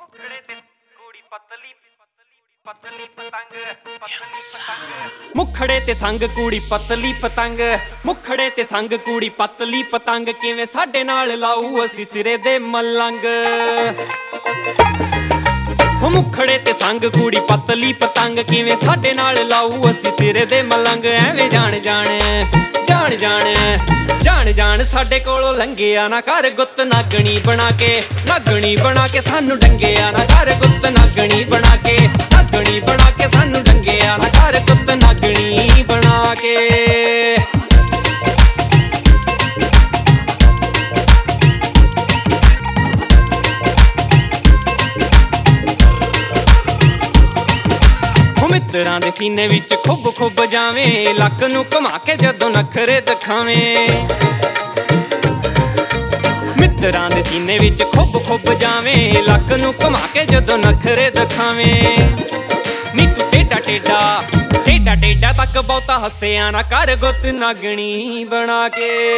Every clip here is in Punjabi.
ਮੁਖੜੇ ਤੇ ਕੁੜੀ ਪਤਲੀ ਪਤਲੀ ਪਤੰਗ ਮੁਖੜੇ ਤੇ ਸੰਗ ਕੁੜੀ ਪਤਲੀ ਪਤੰਗ ਮੁਖੜੇ ਤੇ ਸੰਗ ਕੁੜੀ ਪਤਲੀ ਪਤੰਗ ਕਿਵੇਂ ਸਾਡੇ ਨਾਲ ਲਾਊ ਅਸੀਂ ਸਿਰੇ ਦੇ ਮਲੰਗ ਹੋ ਮੁਖੜੇ ਤੇ ਸੰਗ ਕੁੜੀ ਪਤਲੀ ਪਤੰਗ ਕਿਵੇਂ ਸਾਡੇ ਨਾਲ ਲਾਊ ਅਸੀਂ ਸਿਰੇ ਦੇ ਮਲੰਗ ਐਵੇਂ ਜਾਣ ਜਾਣ ਜਾਣ ਜਾਣ ਜਾਣ ਜਾਣ ਸਾਡੇ ਕੋਲੋਂ ਲੰਘਿਆ ਨਾ ਕਰ ਗੁੱਤ ਨਾਗਣੀ ਬਣਾ ਕੇ ਸਾਨੂੰ ਡੰਗਿਆ ਨਾ ਕਰ ਗੁੱਤ ਨਾਗਣੀ ਬਣਾ ਕੇ ਸਾਨੂੰ ਡੰਗਿਆ ਨਾ ਕਰ ਗੁੱਤ ਨਾਗਣੀ ਬਣਾ ਕੇ ਮਿੱਤਰਾਂ ਦੇ ਸੀਨੇ ਵਿੱਚ ਖੁੱਬ ਖੁੱਬ ਜਾਵੇਂ ਲੱਕ ਨੂੰ ਘੁਮਾ ਕੇ ਜਦੋਂ ਨਖਰੇ ਦਿਖਾਵੇਂ ਮਿੱਤਰਾਂ ਦੇ ਸੀਨੇ ਵਿੱਚ ਖੁੱਬ ਖੁੱਬ ਜਾਵੇਂ ਲੱਕ ਨੂੰ ਘੁਮਾ ਕੇ ਜਦੋਂ ਨਖਰੇ ਦਿਖਾਵੇਂ ਨੀ ਤੂੰ ਟੇਡਾ ਤੱਕ ਬਹੁਤਾ ਹੱਸਿਆ ਨਾ ਕਰ ਗੁੱਤ ਨਾਗਣੀ ਬਣਾ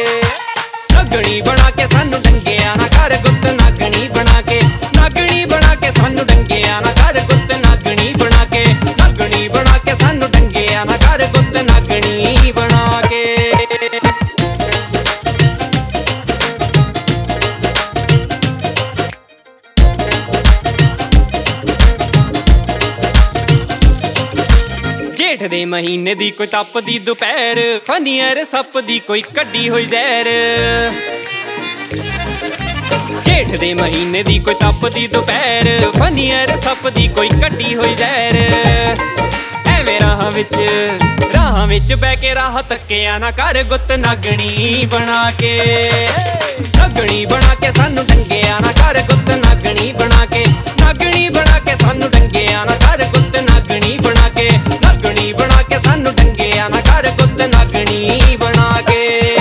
ਕੇ ਸਾਨੂੰ ਡੰਗਿਆ ਨਾ ਕਰ ਗੁੱਤ ਨਾਗਣੀ ਬਣਾ ਕੇ ਸਾਨੂੰ ਡੰਗਿਆ ਨਾ ਕਰ ਗੁੱਤ ਨਾਗਣੀ ਬਣਾ ਕੇ ਸਾਨੂੰ ਡੰਗਿਆ ਨਾ ਕਰ ਗੁੱਤ ਨਾਗਣੀ ਬਣਾ ਕੇ ਜੇਠ ਦੇ ਮਹੀਨੇ ਦੀ ਕੋਈ ਤਪਦੀ ਦੁਪਹਿਰ ਫਨੀਅਰ ਸੱਪ ਦੀ ਕੋਈ ਕੱਢੀ ਹੋਈ ਜ਼ਹਿਰ ਜੇਠ ਦੇ ਮਹੀਨੇ ਦੀ ਕੋਈ ਤਪਦੀ ਦੁਪਹਿਰ ਫਨੀਅਰ ਸੱਪ ਦੀ ਕੋਈ ਕੱਢੀ ਹੋਈ ਜ਼ਹਿਰ ਐਵੇਂ ਰਾਹਾਂ ਵਿੱਚ ਬਹਿ ਕੇ ਰਾਹ ਤੱਕਿਆ ਨਾ ਕਰ ਗੁੱਤ ਨਾਗਣੀ ਬਣਾ ਕੇ ਸਾਨੂੰ ਡੰਗਿਆ ਨਾ ਕਰ ਗੁੱਤ ਨਾਗਣੀ ਬਣਾ ਕੇ ਸਾਨੂੰ ਡੰਗਿਆ ਨਾ ਕਰ ਗੁੱਤ ਨਾਗਣੀ ਬਣਾ ਕੇ ਸਾਨੂੰ ਡੰਗਿਆ ਨਾ ਕਰ ਗੁੱਤ ਨਾਗਣੀ ਬਣਾ ਕੇ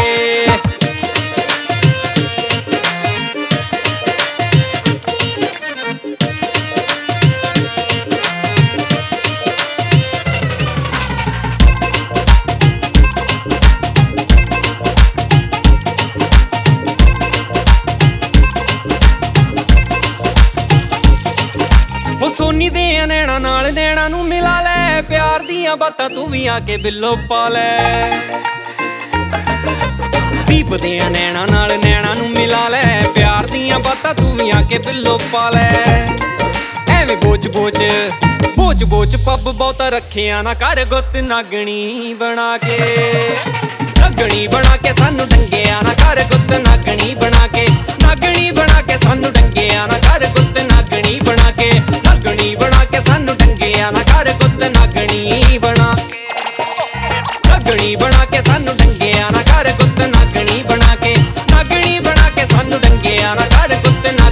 ਸੋਨੀ ਦੇ ਨੈਣਾ ਨਾਲ ਨੈਣਾ ਨੂੰ ਮਿਲਾ ਲੈ ਪਿਆਰ ਦੀਆਂ ਬਾਤਾਂ ਤੂੰ ਵੀ ਆ ਕੇ ਬਿੱਲੋ ਪਾ ਲੈ ਦੀਪ ਦੇ ਨੈਣਾ ਨਾਲ ਨੈਣਾ ਨੂੰ ਮਿਲਾ ਲੈ ਪਿਆਰ ਦੀਆਂ ਬਾਤਾਂ ਤੂੰ ਵੀ ਆ ਕੇ ਬਿੱਲੋ ਪਾ ਲੈ ਐਵੇਂ ਬੋਚ ਪੱਬ ਬਹੁਤਾ ਰੱਖਿਆ ਨਾ ਕਰ ਗੁੱਤ ਨਾਗਣੀ ਬਣਾ ਕੇ ਸਾਨੂੰ ਡੰਗਿਆ ਨਾ ਕਰ ਗੁੱਤ ਨਾਗਣੀ ਬਣਾ ਕੇ ਸਾਨੂੰ ਡੰਗਿਆ ਨਾ ਕਰ ਗੁੱਤ ਨਾਗਣੀ ਬਣਾ ਕੇ ਸਾਨੂੰ ਡੰਗਿਆ ਨਾ ਕਰ ਗੁੱਤ ਨਾਗਣੀ ਬਣਾ ਕੇ ਸਾਨੂੰ ਡੰਗਿਆ ਨਾ ਕਰ ਗੁੱਤ ਨਾਗਣੀ ਬਣਾ ਕੇ ਸਾਨੂੰ ਡੰਗਿਆ ਨਾ ਕਰ ਗੁੱਤ